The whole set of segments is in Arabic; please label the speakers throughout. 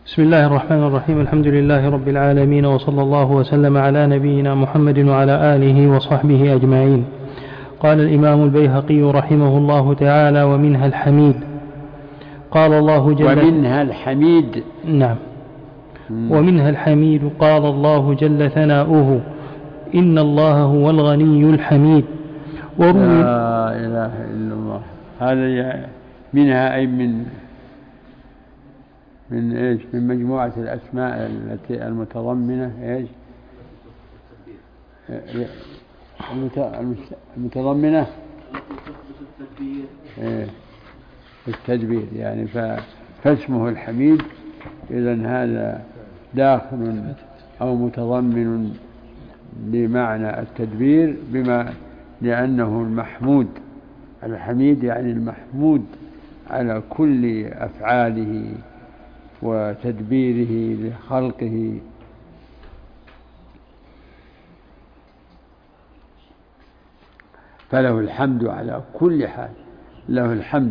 Speaker 1: بسم الله الرحمن الرحيم. الحمد لله رب العالمين، وصلى الله وسلم على نبينا محمد وعلى آله وصحبه أجمعين. قال الإمام البيهقي رحمه الله تعالى: ومنها الحميد. قال الله جل
Speaker 2: ومنها الحميد.
Speaker 1: نعم. ومنها الحميد. قال الله جل ثناؤه: إن الله هو الغني الحميد.
Speaker 2: لا إله إلا الله. هذا منها أي من إيش؟ من مجموعة الأسماء التي المتضمنة إيش؟ المتضمنة التدبير يعني فاسمه الحميد. إذن هذا داخل أو متضمن لمعنى التدبير بما لأنه المحمود. الحميد يعني المحمود على كل أفعاله وتدبيره لخلقه. فله الحمد على كل حال، له الحمد.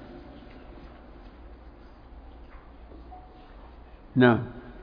Speaker 2: نعم.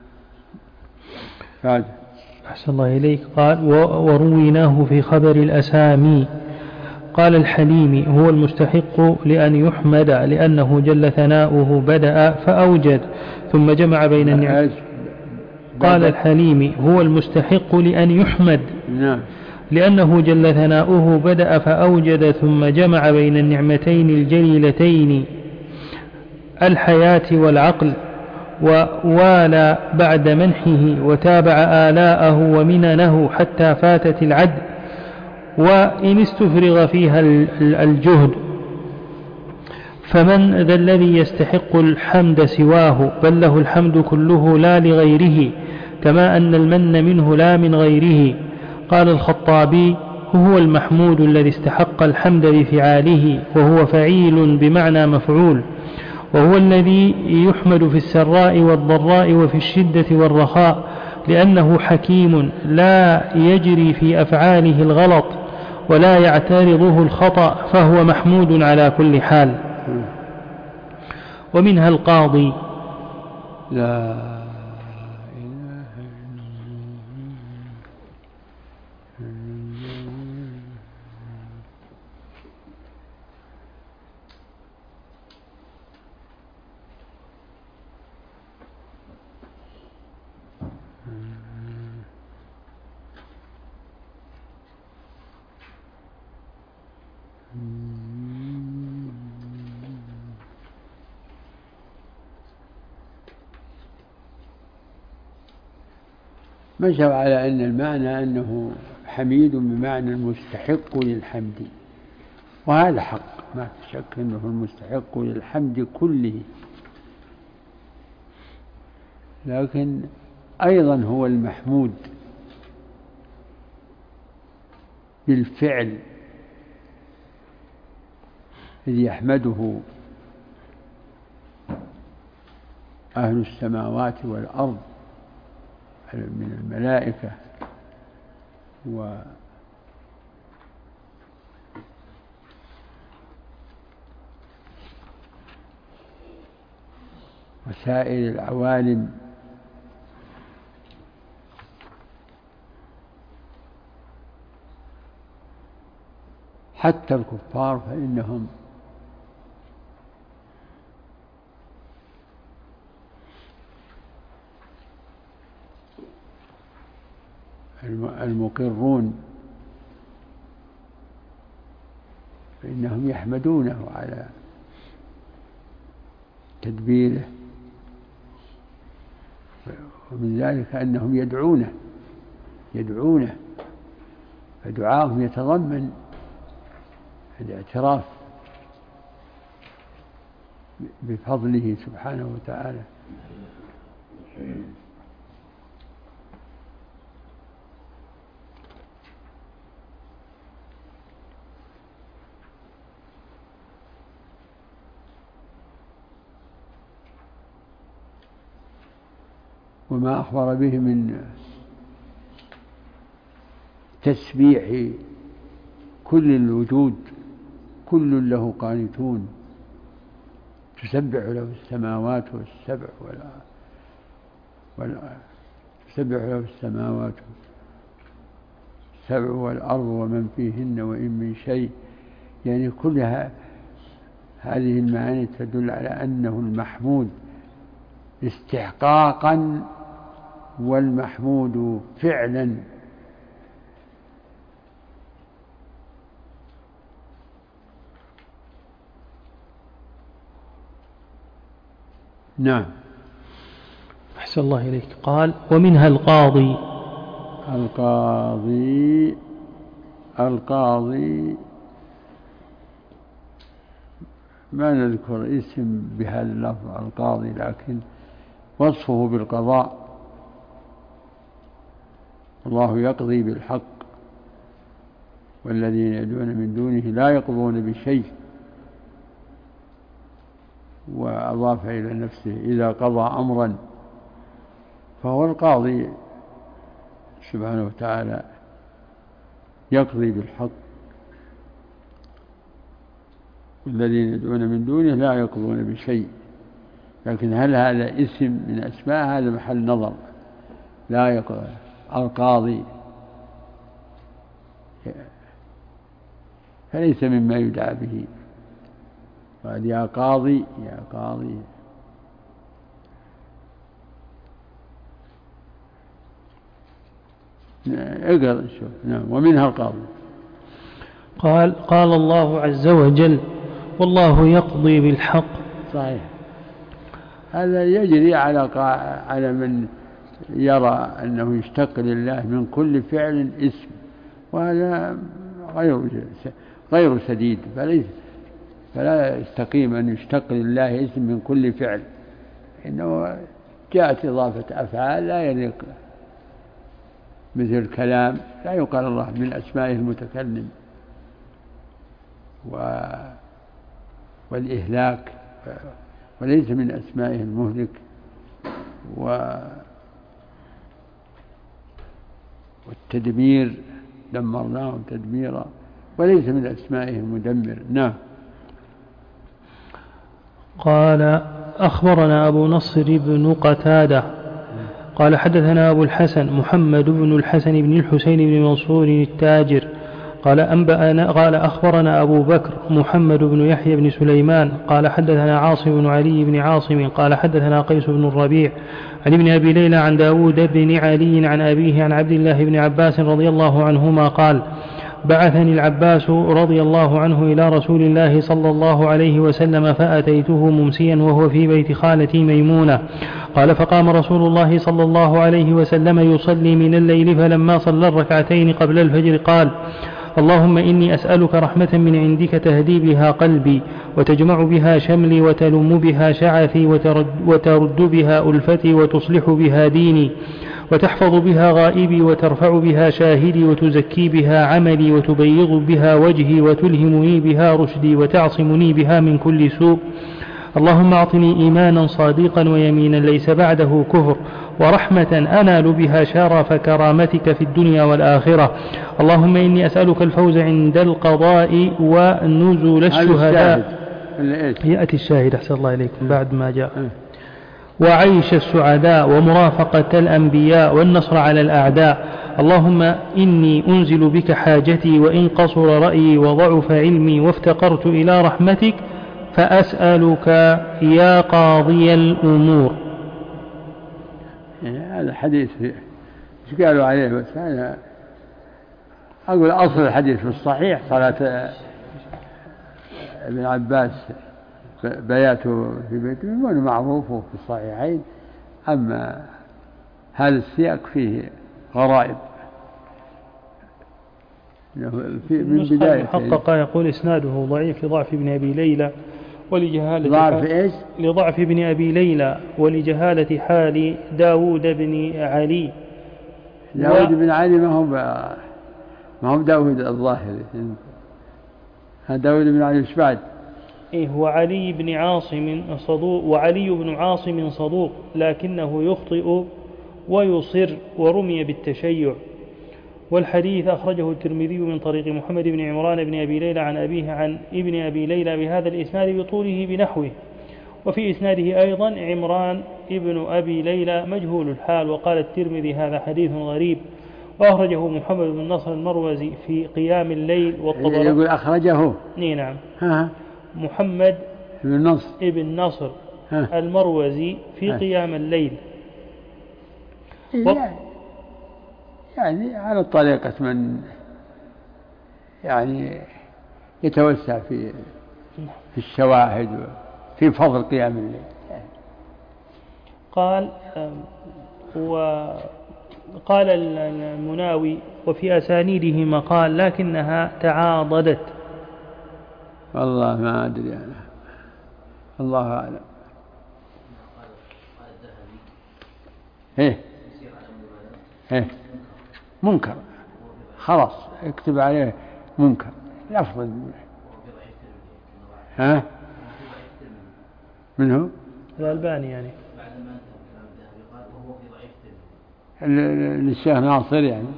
Speaker 1: أحسن الله إليك. قال: ورويناه في خبر الأسامي. قال الحليم: هو المستحق لأن يحمد لأنه جل ثناؤه بدأ فأوجد ثم جمع بين النعم. قال الحليم: هو المستحق لأن يحمد لأنه جل ثناؤه بدأ فأوجد ثم جمع بين النعمتين الجليلتين الحياة والعقل، ووالى بعد منحه وتابع آلاءه ومننه حتى فاتت العد، وإن استفرغ فيها الجهد. فمن ذا الذي يستحق الحمد سواه؟ بل له الحمد كله لا لغيره، كما أن المن منه لا من غيره. قال الخطابي: هو المحمود الذي استحق الحمد بفعاله، وهو فعيل بمعنى مفعول، وهو الذي يحمد في السراء والضراء وفي الشدة والرخاء، لأنه حكيم لا يجري في أفعاله الغلط ولا يعترضه الخطأ، فهو محمود على كل حال. ومنها القاضي.
Speaker 2: لا مشوا على أن المعنى أنه حميد بمعنى المستحق للحمد، وهذا حق، ما في شك أنه المستحق للحمد كله، لكن أيضا هو المحمود بالفعل إذ يحمده أهل السماوات والأرض من الملائكة وسائر العوالم، حتى الكفار فإنهم المقرون فإنهم يحمدونه على تدبيره، ومن ذلك أنهم يدعونه فدعاهم يتضمن الاعتراف بفضله سبحانه وتعالى. وما أخبر به من تسبيح كل الوجود، كل له قانتون، تسبح له السماوات والسبع سبح له السماوات السبع والأرض ومن فيهن وإن من شيء. يعني كلها هذه المعاني تدل على أنه المحمود استحقاقا والمحمود فعلا. نعم.
Speaker 1: أحسن الله إليك. قال ومنها القاضي.
Speaker 2: القاضي ما نذكر اسم بهذا اللفظ القاضي، لكن وصفه بالقضاء. الله يقضي بالحق والذين يدعون من دونه لا يقضون بشيء، وأضاف إلى نفسه إذا قضى أمرا، فهو القاضي سبحانه وتعالى يقضي بالحق، والذين يدعون من دونه لا يقضون بشيء. لكن هل هذا اسم من أسماء؟ هذا محل نظر. لا يقضي القاضي فليس مما يدعى به. قال يا قاضي يا قاضي. اقرأ شوف. نعم. ومنها القاضي.
Speaker 1: قال الله عز وجل والله يقضي بالحق.
Speaker 2: صحيح. هذا يجري على من يرى أنه يشتق لله من كل فعل اسم، وهذا غير سديد، فلا يستقيم أن يشتق لله اسم من كل فعل، إنه جاءت إضافة أفعال لا يليق، مثل الكلام لا يقال الله من أسمائه المتكلم، والإهلاك وليس من أسمائه المهلك، والتدمير دمرناهم تدميرا وليس من أسمائه المدمر. نعم.
Speaker 1: قال أخبرنا أبو نصر بن قتادة قال حدثنا أبو الحسن محمد بن الحسن بن الحسين بن منصور التاجر قال أخبرنا أبو بكر محمد بن يحيى بن سليمان قال حدثنا عاصم بن علي بن عاصم قال حدثنا قيس بن الربيع عن ابن أبي ليلى عن داود بن علي عن أبيه عن عبد الله بن عباس رضي الله عنهما قال بعثني العباس رضي الله عنه إلى رسول الله صلى الله عليه وسلم فأتيته ممسيا وهو في بيت خالتي ميمونة. قال فقام رسول الله صلى الله عليه وسلم يصلي من الليل، فلما صلى الركعتين قبل الفجر قال اللهم إني أسألك رحمة من عندك تهدي بها قلبي وتجمع بها شملي وتلم بها شعثي وترد بها ألفتي وتصلح بها ديني وتحفظ بها غائبي وترفع بها شاهدي وتزكي بها عملي وتبيض بها وجهي وتلهمني بها رشدي وتعصمني بها من كل سوء. اللهم أعطني إيمانا صادقا ويمينا ليس بعده كفر ورحمة أنال بها شرف كرامتك في الدنيا والآخرة. اللهم إني أسألك الفوز عند القضاء ونزول الشهداء. يأتي الشاهد أحسن الله إليكم بعد ما جاء. وعيش السعداء ومرافقة الأنبياء والنصر على الأعداء. اللهم إني أنزل بك حاجتي وإن قصر رأيي وضعف علمي وافتقرت إلى رحمتك فأسألك يا قاضي الأمور.
Speaker 2: هذا حديث ايش قالوا عليه؟ بس أنا أقول أصل الحديث في الصحيح صلاة ابن عباس بياته في بيت ميمونة معروف في الصحيحين. أما هذا السياق فيه غرائب من بداية
Speaker 1: محقق يقول إسناده ضعيف لضعف ابن أبي ليلى ولجهالة
Speaker 2: ضعف إيش؟
Speaker 1: لضعف ابن أبي ليلى ولجهالة حال داود بن علي.
Speaker 2: داود بن علي ما هو داود الظاهري. داود بن علي مش بعد؟
Speaker 1: إيه هو علي بن عاصم صدوق، وعلي بن عاصم صدوق لكنه يخطئ ويصر ورمي بالتشيع. والحديث أخرجه الترمذي من طريق محمد بن عمران بن أبي ليلى عن أبيه عن ابن أبي ليلى بهذا الإسناد بطوله بنحوه. وفي إسناده أيضا عمران ابن أبي ليلى مجهول الحال. وقال الترمذي هذا حديث غريب. وأخرجه محمد بن نصر المروزي في قيام الليل والطبراني.
Speaker 2: يقول أخرجه.
Speaker 1: نعم.
Speaker 2: ها.
Speaker 1: محمد ابن نصر المروزي في قيام الليل.
Speaker 2: يعني على طريقة من يعني يتوسع في الشواهد في فضل قيام الليل.
Speaker 1: قال المناوي وفي أسانيده مقال لكنها تعاضدت.
Speaker 2: والله ما أدري أنا، الله أعلم. منكر خلاص اكتب عليه منكر لفظ. منه
Speaker 1: الألباني يعني
Speaker 2: للشيخ ناصر يعني.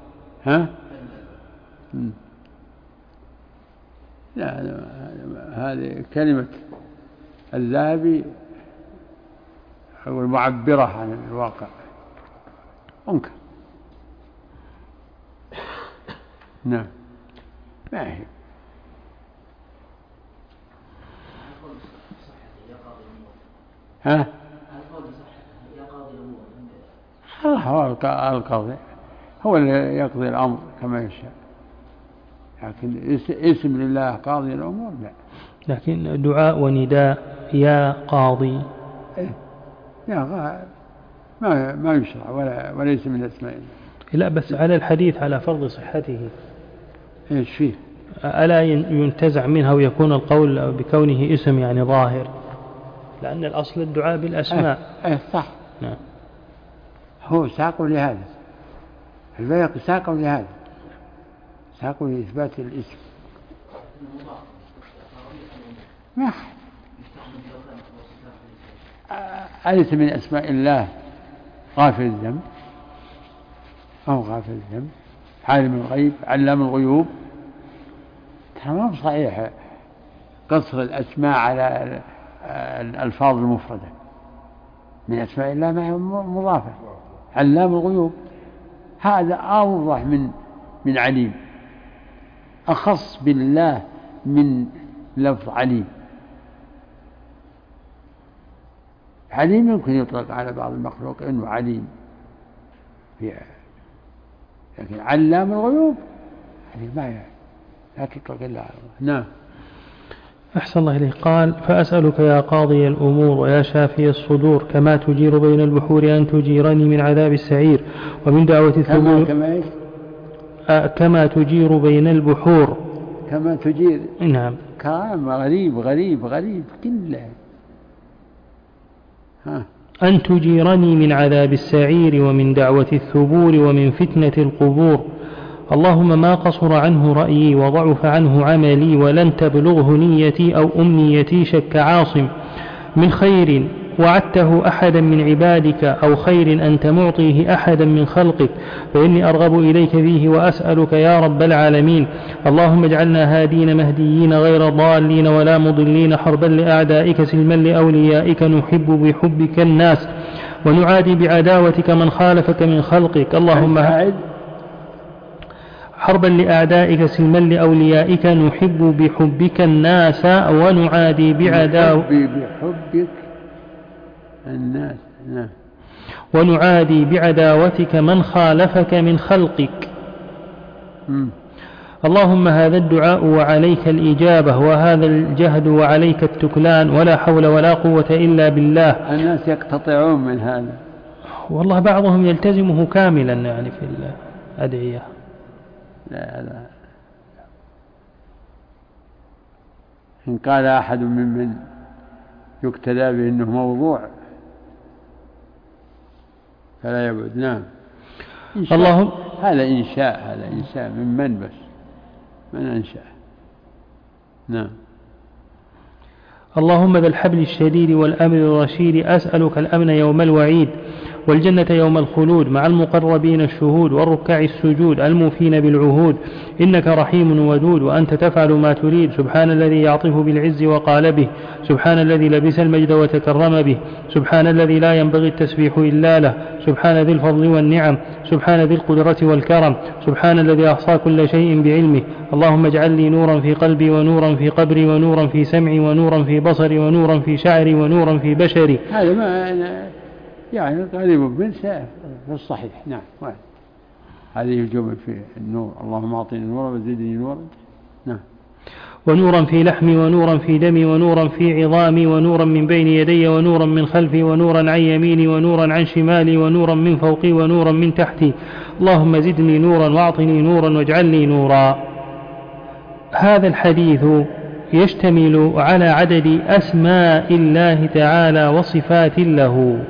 Speaker 2: لا هذه كلمة الذهبي أو المعبرة عن الواقع منكر. نعم ما هي. القاضي هو اللي يقضي الأمر كما يشاء، لكن اسم لله قاضي الأمور لا.
Speaker 1: لكن دعاء ونداء يا قاضي
Speaker 2: ما يشرع وليس من اسماء الله.
Speaker 1: لا بس على الحديث على فرض صحته
Speaker 2: ايش فيه؟
Speaker 1: ألا ينتزع منها ويكون القول بكونه اسم يعني ظاهر، لأن الأصل الدعاء بالأسماء.
Speaker 2: صح.
Speaker 1: نعم.
Speaker 2: هو ساقوا لهذا، البيهقي ساقوا لهذا، ساقوا لإثبات الاسم. ما أليس من أسماء الله غافل الذنب أو غافل الذنب، عالم الغيب، علام الغيوب؟ تمام صحيح قصر الأسماء على الألفاظ المفردة، من أسماء الله ما هي مضافة. علام الغيوب هذا أوضح من عليم، أخص بالله من لفظ عليم. عليم يمكن يطلق على بعض المخلوق إنه عليم، لكن علام الغيوب يعني ما لا تطلق إلا على الله. نعم.
Speaker 1: أحسن الله إليه. قال فأسألك يا قاضي الأمور ويا شافي الصدور كما تجير بين البحور أن تجيرني من عذاب السعير ومن دعوة الثبور. كما تجير بين البحور.
Speaker 2: كما تجير.
Speaker 1: نعم.
Speaker 2: كلام غريب كله.
Speaker 1: أن تجيرني من عذاب السعير ومن دعوة الثبور ومن فتنة القبور. اللهم ما قصر عنه رأيي وضعف عنه عملي ولن تبلغه نيتي أو أمنيتي شك عاصم من خير وعدته أحدا من عبادك أو خير أنت معطيه أحدا من خلقك فإني أرغب إليك فيه وأسألك يا رب العالمين. اللهم اجعلنا هادين مهديين غير ضالين ولا مضلين حربا لأعدائك سلما لأوليائك نحب بحبك الناس ونعادي بعداوتك من خالفك من خلقك. اللهم حربا لأعدائك سلما لأوليائك نحب بحبك الناس ونعادي
Speaker 2: بحبك الناس. نعم.
Speaker 1: ونعادي بعداوتك من خالفك من خلقك. اللهم هذا الدعاء وعليك الإجابة وهذا الجهد وعليك التكلان ولا حول ولا قوة إلا بالله.
Speaker 2: الناس يقتطعون من هذا
Speaker 1: والله بعضهم يلتزمه كاملا يعني في الأدعية.
Speaker 2: لا إن قال أحد ممن يقتدى به إنه موضوع فلا يبعد. نعم.
Speaker 1: اللهم
Speaker 2: هذا إنشاء من بس من أنشأ. نعم.
Speaker 1: اللهم ذا الحبل الشديد والأمر الرشيد أسألك الأمن يوم الوعيد والجنة يوم الخلود مع المقربين الشهود والركع السجود الموفين بالعهود. إنك رحيم ودود وأنت تفعل ما تريد. سبحان الذي يعطف بالعز وقال به، سبحان الذي لبس المجد وتكرم به، سبحان الذي لا ينبغي التسبيح إلا له، سبحان ذي الفضل والنعم، سبحان ذي القدرة والكرم، سبحان الذي أحصى كل شيء بعلمه. اللهم اجعل لي نورا في قلبي ونورا في قبري ونورا في سمعي ونورا في بصري ونورا في شعري ونورا في بشري.
Speaker 2: هذا ما يعني قريب من في الصحيح. نعم. هذه الجمل في النور، اللهم أعطني نورا وزدني نورا. نعم.
Speaker 1: ونورا في لحمي ونورا في دمي ونورا في عظامي ونورا من بين يدي ونورا من خلفي ونورا عن يميني ونورا عن شمالي ونورا من فوقي ونورا من تحتي. اللهم زدني نورا واعطني نورا واجعلني نورا. هذا الحديث يشتمل على عدد أسماء الله تعالى وصفات له.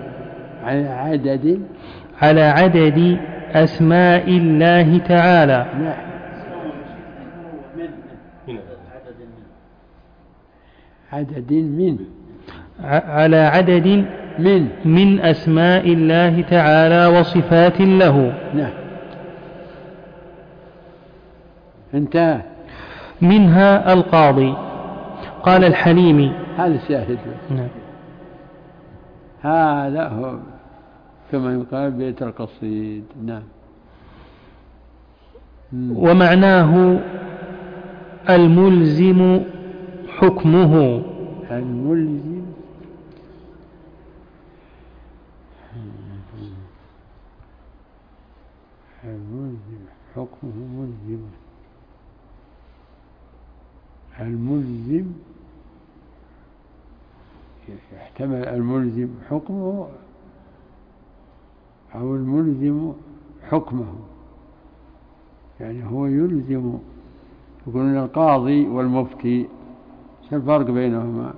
Speaker 1: على عدد أسماء الله تعالى. على عدد من أسماء الله تعالى وصفات له.
Speaker 2: نعم. انتهى.
Speaker 1: منها القاضي. قال الحليمي.
Speaker 2: هذا شاهد.
Speaker 1: نعم.
Speaker 2: هذا هو كما يقال بيت القصيد. نعم.
Speaker 1: ومعناه الملزم حكمه.
Speaker 2: الملزم حكمه. الملزم يحتمل الملزم حكمه أو الملزم حكمه، يعني هو يلزم. يقولون القاضي والمفتي، شو الفرق بينهما؟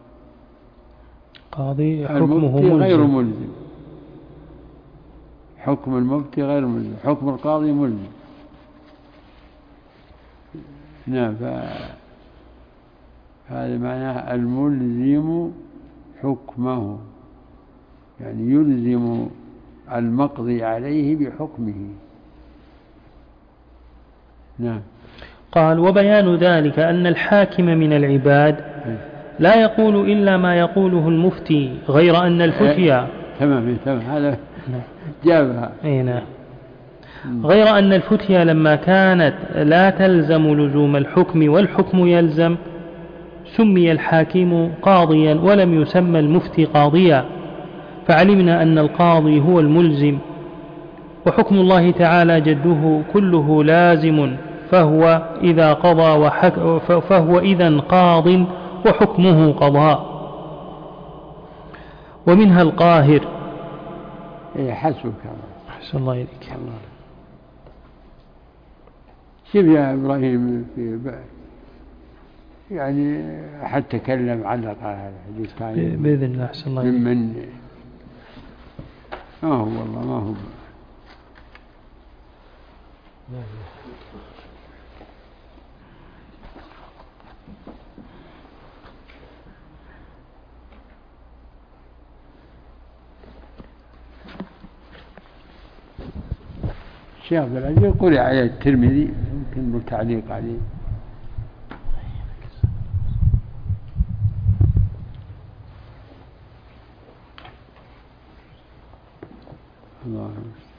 Speaker 1: قاضي حكمه
Speaker 2: المفتي غير ملزم، حكم المفتي غير ملزم، حكم القاضي ملزم. نعم. هذا معناه الملزم حكمه، يعني يلزم المقضي عليه بحكمه. نعم.
Speaker 1: قال وبيان ذلك أن الحاكم من العباد لا يقول إلا ما يقوله المفتي، غير أن الفتيا
Speaker 2: تمام هذا جابها.
Speaker 1: نعم. غير أن الفتيا لما كانت لا تلزم لزوم الحكم والحكم يلزم سمي الحاكم قاضيا ولم يسمى المفتي قاضيا، فعلمنا أن القاضي هو الملزم، وحكم الله تعالى جده كله لازم، فهو إذا قاض وحكمه قضاء. ومنها القاهر.
Speaker 2: حسبك.
Speaker 1: أحسن الله إليك.
Speaker 2: شوف يا إبراهيم، يعني أحد تكلم علق على هذا الحديث
Speaker 1: بإذن الله. أحسن الله إليك.
Speaker 2: من ما هو والله ما هو. الشيخ عبد العزيز قرئ عليه الترمذي، يمكن له تعليق عليه. الله